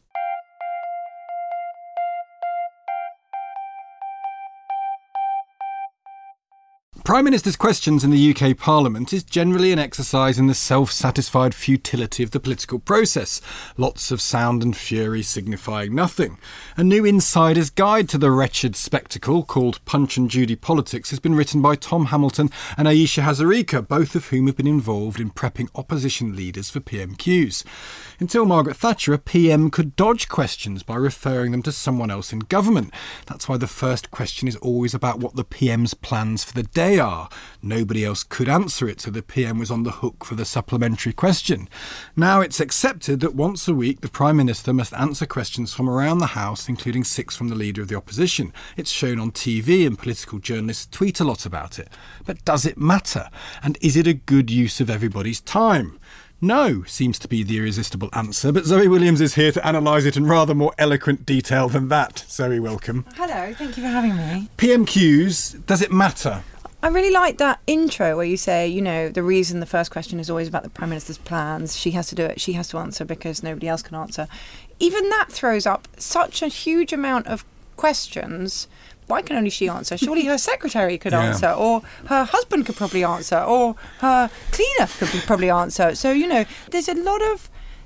Prime Minister's Questions in the U K Parliament is generally an exercise in the self-satisfied futility of the political process. Lots of sound and fury signifying nothing. A new insider's guide to the wretched spectacle called Punch and Judy Politics has been written by Tom Hamilton and Ayesha Hazarika, both of whom have been involved in prepping opposition leaders for P M Qs. Until Margaret Thatcher, a P M could dodge questions by referring them to someone else in government. That's why the first question is always about what the P M's plans for the day are. Nobody else could answer it, so the P M was on the hook for the supplementary question. Now it's accepted that once a week the Prime Minister must answer questions from around the House, including six from the Leader of the Opposition. It's shown on T V and political journalists tweet a lot about it. But does it matter? And is it a good use of everybody's time? No, seems to be the irresistible answer, but Zoe Williams is here to analyse it in rather more eloquent detail than that. Zoe, welcome. Hello, thank you for having me. P M Qs, does it matter? I really like that intro where you say, you know, the reason the first question is always about the Prime Minister's plans, she has to do it, she has to answer because nobody else can answer. Even that throws up such a huge amount of questions. Why can only she answer? Surely her secretary could yeah. answer, or her husband could probably answer, or her cleaner could probably answer. So, you know, there's a lot of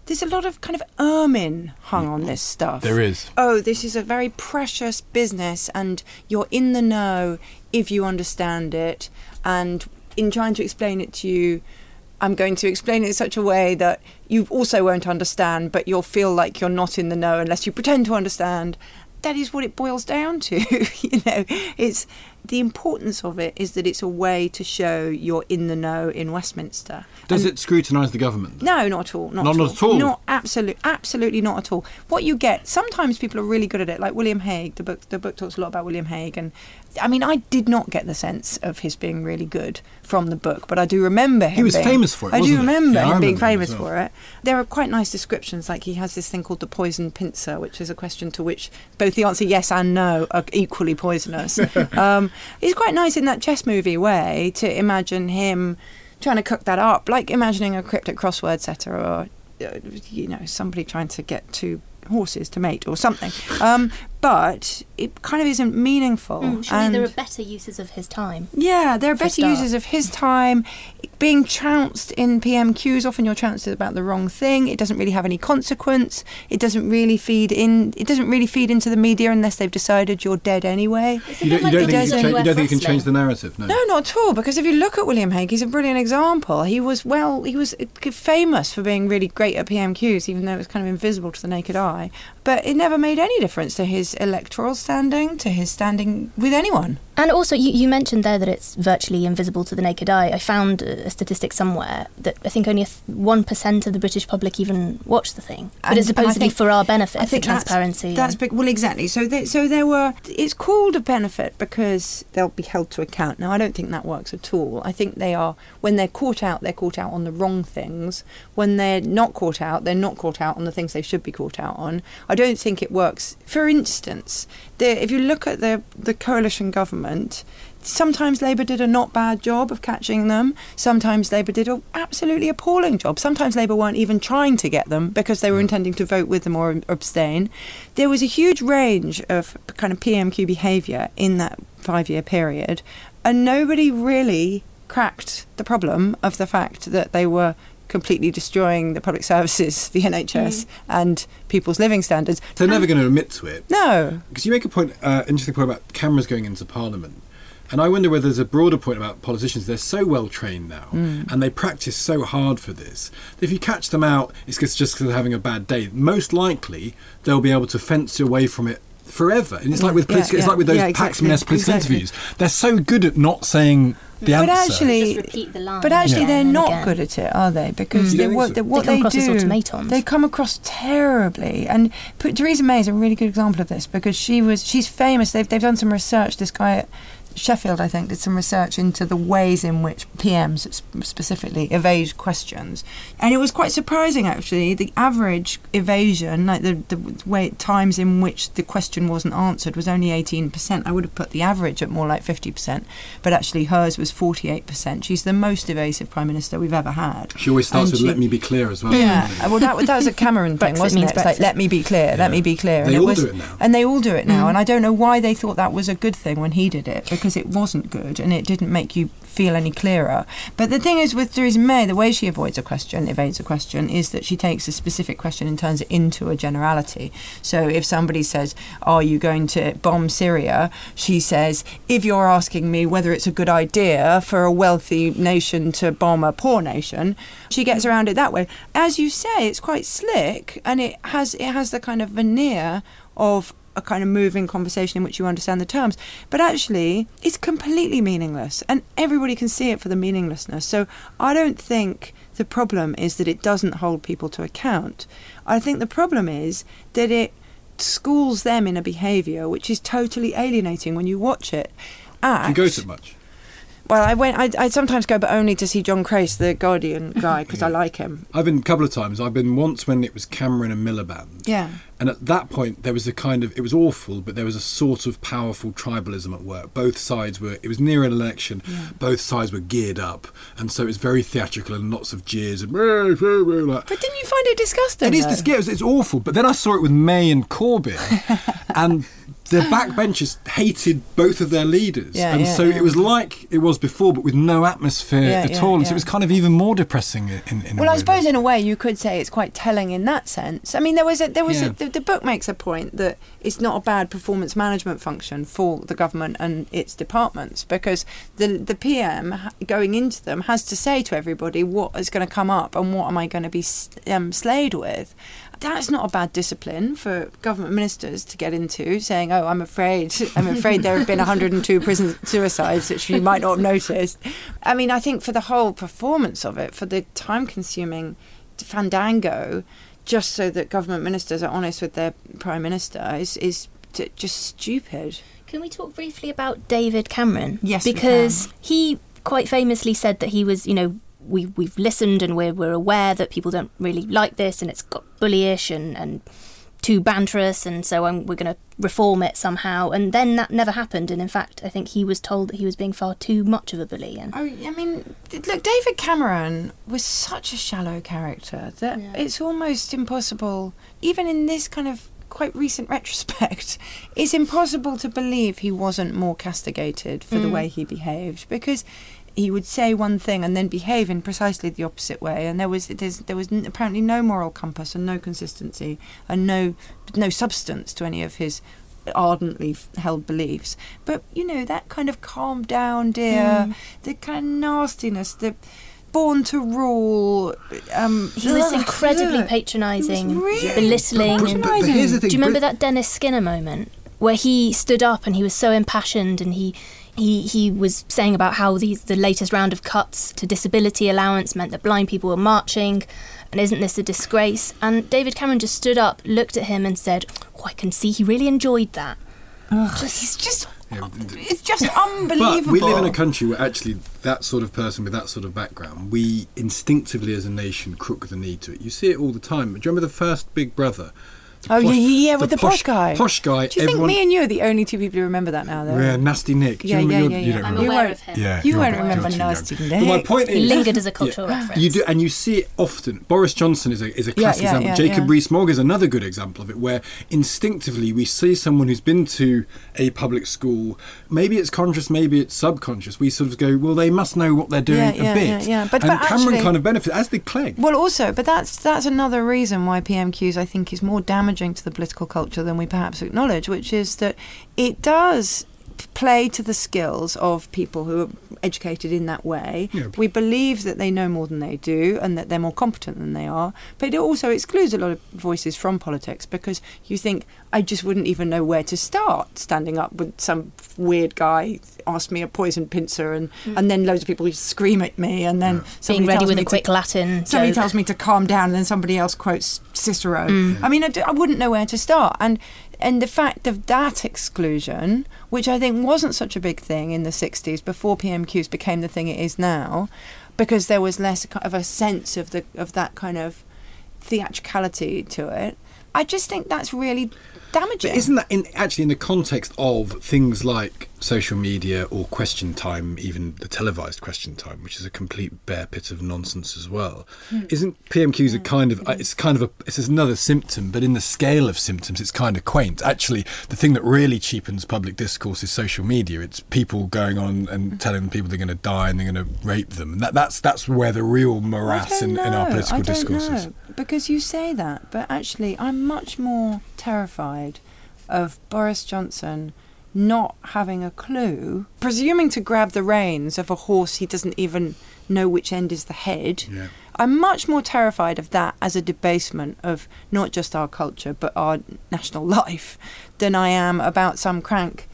there's a lot of kind of ermine hung on this stuff. There is. Oh, this is a very precious business and you're in the know if you understand it. And in trying to explain it to you, I'm going to explain it in such a way that you also won't understand, but you'll feel like you're not in the know unless you pretend to understand. That is what it boils down to. You know, it's the importance of it is that it's a way to show you're in the know in Westminster. Does and it scrutinise the government? No, not at all. Not, not at all. at all. Not absolutely, absolutely not at all. What you get, sometimes people are really good at it. Like William Hague, the book. The book talks a lot about William Hague, and I mean, I did not get the sense of his being really good from the book, but I do remember him. He was being, famous for it. I wasn't do remember he? Yeah, him being remember famous him well. for it. There are quite nice descriptions. Like he has this thing called the poison pincer, which is a question to which both the answer yes and no are equally poisonous. um, it's quite nice in that chess movie way to imagine him trying to cook that up, like imagining a cryptic crossword setter or, uh, you know, somebody trying to get two horses to mate or something. Um, but it kind of isn't meaningful. Mm, surely and there are better uses of his time. yeah, there are For better start. uses of his time. Being trounced in P M Qs, often you're trounced about the wrong thing. It doesn't really have any consequence. It doesn't really feed in. It doesn't really feed into the media unless they've decided you're dead anyway. It's a You bit don't, you like don't, the think, you, Dozen can, you U F don't think you can wrestling. change the narrative? No. No, not at all. Because if you look at William Hague, he's a brilliant example. He was well, he was famous for being really great at P M Qs, even though it was kind of invisible to the naked eye. But it never made any difference to his electoral standing, to his standing with anyone. And also, you, you mentioned there that it's virtually invisible to the naked eye. I found a, a statistic somewhere that I think only a th- one percent of the British public even watch the thing. But And- it's and I supposedly think- for our benefit, I think for transparency. That's, that's big. Well, exactly. So, there, so there were. It's called a benefit because they'll be held to account. Now, I don't think that works at all. I think they are. When they're caught out, they're caught out on the wrong things. When they're not caught out, they're not caught out on the things they should be caught out on. I don't think it works. For instance, the, if you look at the the coalition government. Sometimes Labour did a not bad job of catching them. Sometimes Labour did an absolutely appalling job. Sometimes Labour weren't even trying to get them because they were intending to vote with them or abstain. There was a huge range of kind of P M Q behaviour in that five-year period, and nobody really cracked the problem of the fact that they were completely destroying the public services, the N H S, mm. and people's living standards. They're never going to admit to it. No. Because you make a point, uh, interesting point about cameras going into Parliament. And I wonder whether there's a broader point about politicians. They're so well trained now mm. and they practice so hard for this that if you catch them out, it's just because they're having a bad day. Most likely, they'll be able to fence away from it forever. And it's like with political, yeah, it's like with those yeah, exactly, Paxman political exactly. interviews. They're so good at not saying the but answer. Actually, just repeat the line. But actually, yeah. they're and not again. good at it, are they? Because Mm. they, You what, think they, so? what They come they across as do, ultimatums. they come across terribly. And P- Theresa May is a really good example of this because she was she's famous. They've they've done some research. This guy at Sheffield, I think, did some research into the ways in which P Ms specifically evade questions, and it was quite surprising actually. The average evasion, like the the way times in which the question wasn't answered, was only eighteen percent. I would have put the average at more like fifty percent, but actually hers was forty-eight percent. She's the most evasive prime minister we've ever had. She always starts And with she- "Let me be clear" as well. Yeah, well, that, that was a Cameron thing, Brexit wasn't means it? It's like, Brexit. let me be clear, Yeah. let me be clear. They and all it was, do it now. And they all do it now, Mm. and I don't know why they thought that was a good thing when he did it, because it wasn't good, and it didn't make you feel any clearer. But the thing is with Theresa May, the way she avoids a question, evades a question, is that she takes a specific question and turns it into a generality. So if somebody says, are you going to bomb Syria? She says, if you're asking me whether it's a good idea for a wealthy nation to bomb a poor nation, she gets around it that way. As you say, it's quite slick, and it has it has the kind of veneer of a kind of moving conversation in which you understand the terms. But actually, it's completely meaningless, and everybody can see it for the meaninglessness. So I don't think the problem is that it doesn't hold people to account. I think the problem is that it schools them in a behaviour which is totally alienating when you watch it. Act, Do you go to much? Well, I went. I, I sometimes go, but only to see John Crace, the Guardian guy, because Yeah. I like him. I've been a couple of times. I've been once when it was Cameron and Miliband. Yeah. And at that point, there was a kind of, it was awful, but there was a sort of powerful tribalism at work. Both sides were, it was near an election, Yeah. both sides were geared up. And so it was very theatrical and lots of jeers and like, But didn't you find it disgusting? it is though? this, it's, it's awful. But then I saw it with May and Corbyn, and the backbenchers hated both of their leaders, Yeah, and yeah, so yeah. it was like it was before, but with no atmosphere Yeah, at yeah, all. And yeah. so it was kind of even more depressing. In, in Well, a I way. suppose in a way you could say it's quite telling in that sense. I mean, there was a, there was Yeah. a, the, the book makes a point that it's not a bad performance management function for the government and its departments, because the the P M ha- going into them has to say to everybody what is going to come up and what am I going to be s- um, slayed with. That's not a bad discipline for government ministers to get into, saying, oh, I'm afraid, I'm afraid there have been one hundred two prison suicides, which you might not have noticed. I mean, I think for the whole performance of it, for the time-consuming fandango, just so that government ministers are honest with their prime minister, is, is t- just stupid. Can we talk briefly about David Cameron? Yes, we Because can. he quite famously said that he was, you know, we, we've listened and we're, we're aware that people don't really like this and it's got bullyish and, and too banterous, and so I'm, we're going to reform it somehow. And then that never happened. And in fact, I think he was told that he was being far too much of a bully. And Oh, I mean, look, David Cameron was such a shallow character that Yeah. it's almost impossible, even in this kind of quite recent retrospect, it's impossible to believe he wasn't more castigated for the Mm. way he behaved, because he would say one thing and then behave in precisely the opposite way, and there was there's, there was n- apparently no moral compass and no consistency and no no substance to any of his ardently f- held beliefs. But you know, that kind of calm down, dear, Mm. the kind of nastiness, the born to rule. Um, he was ugh, incredibly ugh. patronising, He was really belittling. But- and- but- but here's the thing, Do you remember Brit- that Dennis Skinner moment where he stood up and he was so impassioned and he he, he was saying about how these, the latest round of cuts to disability allowance meant that blind people were marching, and isn't this a disgrace? And David Cameron just stood up, looked at him and said, oh, I can see he really enjoyed that. Just, it's just, Yeah, it's just unbelievable. But we live in a country where actually that sort of person with that sort of background, we instinctively as a nation crook the knee to it. You see it all the time. Do you remember the first Big Brother? The Oh, yeah, posh- yeah, yeah, with the posh guy. Posh guy. Do you everyone, think me and you are the only two people who remember that now, though? Yeah, Nasty Nick. Do Yeah, you remember yeah, your- yeah, you yeah. don't I'm remember. aware won't- of him. Yeah, You you're won't right, remember you're too Nasty young. Nick. But my point He is, lingered as a cultural Yeah. reference. You do, and you see it often. Boris Johnson is a is a Yeah, classic yeah, example. yeah, Jacob yeah. Rees-Mogg is another good example of it, where instinctively we see someone who's been to a public school. Maybe it's conscious, maybe it's subconscious. We sort of go, well, they must know what they're doing Yeah, a yeah, bit. yeah, yeah. But- and but Cameron actually- kind of benefited, as did Clegg. Well, also, but that's that's another reason why P M Qs, I think, is more damaging to the political culture than we perhaps acknowledge, which is that it does play to the skills of people who are educated in that way. Yeah. We believe that they know more than they do and that they're more competent than they are, but it also excludes a lot of voices from politics, because you think, I just wouldn't even know where to start standing up with some weird guy ask me a poison pincer and, and then loads of people scream at me and then Being somebody ready tells with me a to- quick Latin Somebody joke. tells me to calm down, and then somebody else quotes Cicero. I mean, I, d- I wouldn't know where to start. And and the fact of that exclusion, which I think wasn't such a big thing in the sixties before P M Qs became the thing it is now, because there was less of a sense of the of that kind of theatricality to it. I just think that's really damaging. But isn't that in, actually in the context of things like social media or Question Time, even the televised Question Time, which is a complete bear pit of nonsense as well? Isn't P M Qs a kind of, it's kind of a, it's another symptom, but in the scale of symptoms, it's kind of quaint. Actually, the thing that really cheapens public discourse is social media. It's people going on and telling people they're going to die and they're going to rape them. And that, that's that's where the real morass in, in our political I don't discourse is. know, because you say that, but actually I'm much more terrified of Boris Johnson not having a clue, presuming to grab the reins of a horse he doesn't even know which end is the head. Yeah. I'm much more terrified of that as a debasement of not just our culture but our national life than I am about some crank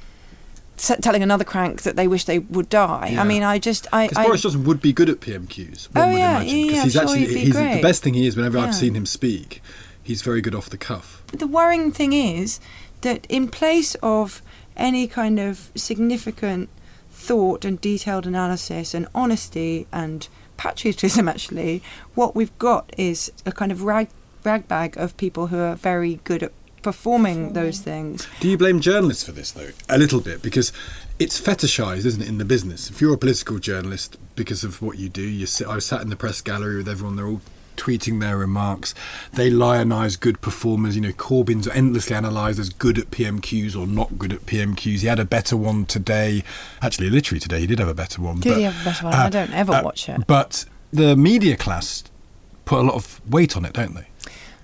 s- telling another crank that they wish they would die. Yeah. I mean, I just... I, Because I Boris Johnson would be good at P M Qs, one Oh, would yeah, imagine. yeah, Because yeah, he's I'm sure actually, he'd be he's, great. the best thing he is whenever Yeah. I've seen him speak, he's very good off the cuff. The worrying thing is that in place of any kind of significant thought and detailed analysis and honesty and patriotism, actually, what we've got is a kind of rag ragbag of people who are very good at performing those things. Do you blame journalists for this, though? A little bit, because it's fetishised, isn't it, in the business? If you're a political journalist, because of what you do, you sit, I was sat in the press gallery with everyone, they're all tweeting their remarks. They lionise good performers. You know, Corbyn's endlessly analysed as good at P M Qs or not good at P M Qs. He had a better one today. Actually, literally today, he did have a better one. Did but, he have a better one? uh, I don't ever uh, watch it. But the media class put a lot of weight on it, don't they?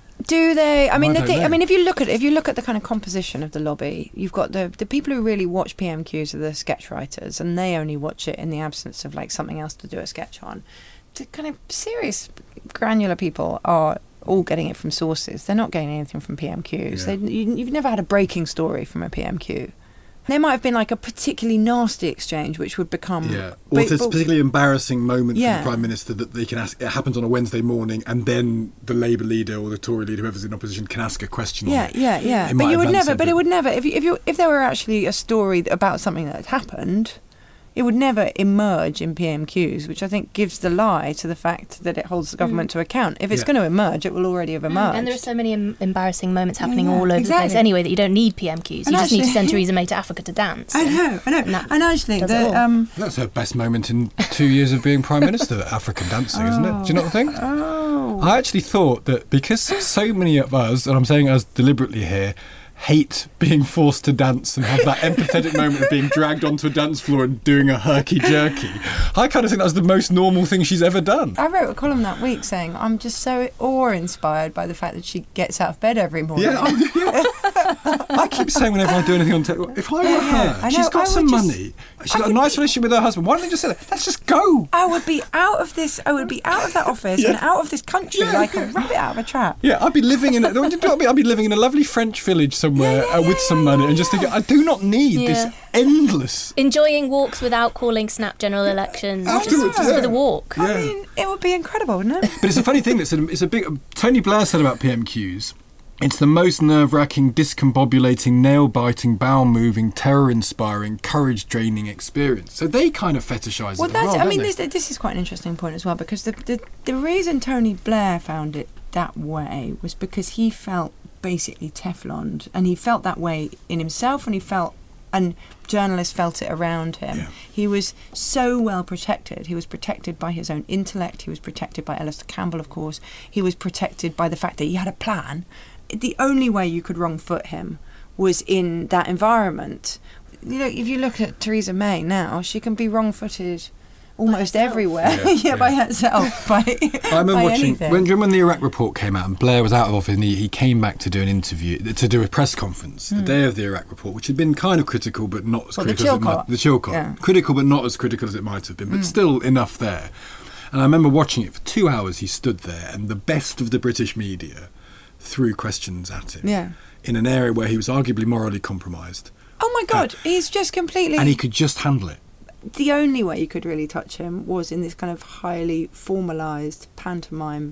Do they? I mean, I the don't thing. know. I mean, if you look at if you look at the kind of composition of the lobby, you've got the the people who really watch P M Qs are the sketch writers, and they only watch it in the absence of like something else to do a sketch on. The kind of serious, granular people are all getting it from sources. They're not getting anything from P M Qs. Yeah. They, you, you've never had a breaking story from a P M Q. There might have been like a particularly nasty exchange, which would become Yeah, or but- if there's a but- particularly embarrassing moment Yeah. for the Prime Minister that they can ask, it happens on a Wednesday morning, and then the Labour leader or the Tory leader, whoever's in opposition, can ask a question Yeah, on it. yeah, yeah. It might But you would advance never. But everything. it would never. If you, if you if there were actually a story about something that had happened, it would never emerge in P M Qs, which I think gives the lie to the fact that it holds the government to account. If it's Yeah. going to emerge, it will already have emerged. And there are so many em- embarrassing moments happening Yeah, all over the exactly. place anyway that you don't need P M Qs. You And just need to actually- send Theresa May to Africa to dance. I know, I know. And that And I actually think does it all. that. Um, That's her best moment in two years of being Prime Minister, African dancing, isn't it? Do you not think? oh. I actually thought that because so many of us, and I'm saying us deliberately here, hate being forced to dance and have that empathetic moment of being dragged onto a dance floor and doing a herky-jerky, I kind of think that's the most normal thing she's ever done. I wrote a column that week saying I'm just so awe-inspired by the fact that she gets out of bed every morning. Yeah, I'm, yeah. I keep saying whenever I do anything on telly, if I were Yeah, yeah. her, I she's know, got I some would just- money, she's I got a would nice be- relationship with her husband, why don't they just say that? Let's just go. I would be out of this. I would be out of that office Yeah. and out of this country Yeah. like a rabbit out of a trap. Yeah, I'd be living in. A, do you know what I mean? I'd be living in a lovely French village somewhere Yeah, yeah, uh, with some money, and just thinking, I do not need Yeah. this endless. Enjoying walks without calling snap general elections. Afterwards, just yeah. for the walk. Yeah. I mean, it would be incredible, wouldn't it? But it's a funny thing. That's a, it's a big. Tony Blair said about P M Qs. It's the most nerve-wracking, discombobulating, nail-biting, bowel-moving, terror-inspiring, courage-draining experience. So they kind of fetishise Well, it. as that's. well, I don't mean, they? this, this is quite an interesting point as well because the, the the reason Tony Blair found it that way was because he felt basically Tefloned, and he felt that way in himself, and he felt, and journalists felt it around him. Yeah. He was so well protected. He was protected by his own intellect. He was protected by Alistair Campbell, of course. He was protected by the fact that he had a plan. The only way you could wrong foot him was in that environment. You know, if you look at Theresa May now, she can be wrong-footed almost herself. everywhere. Yeah, Yeah, yeah. by herself. By, I remember by watching anything. when, when the Iraq report came out and Blair was out of office and he, he came back to do an interview, to do a press conference the day of the Iraq report, which had been kind of critical but not as Well, the critical as it might, Chilcot. the Chilcot. Yeah. Critical but not as critical as it might have been, but still enough there. And I remember watching it for two hours. He stood there and the best of the British media threw questions at him Yeah. in an area where he was arguably morally compromised, Oh my God, he's just completely... and he could just handle it. The only way you could really touch him was in this kind of highly formalised pantomime,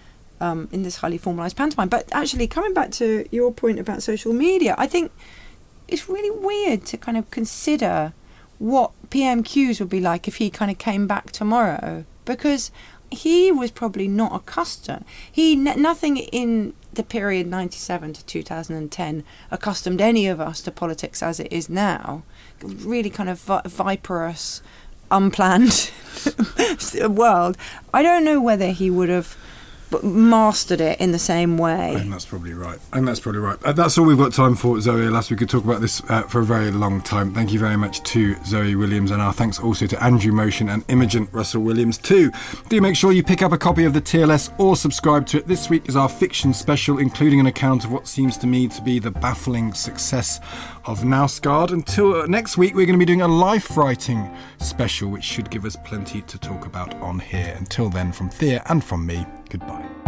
um, in this highly formalised pantomime. But actually, coming back to your point about social media, I think it's really weird to kind of consider what P M Qs would be like if he kind of came back tomorrow, because he was probably not accustomed. He n- nothing in the period ninety-seven to two thousand ten accustomed any of us to politics as it is now. Really kind of vi- viperous, unplanned world. I don't know whether he would have b- mastered it in the same way. And that's probably right. And that's probably right. Uh, that's all we've got time for, Zoe. Alas, we could talk about this uh, for a very long time. Thank you very much to Zoe Williams, and our thanks also to Andrew Motion and Imogen Russell-Williams too. Do make sure you pick up a copy of the T L S or subscribe to it. This week is our fiction special, including an account of what seems to me to be the baffling success of Nausgard. Until uh, next week, we're going to be doing a life writing special, which should give us plenty to talk about on here. Until then, from Thea and from me, goodbye.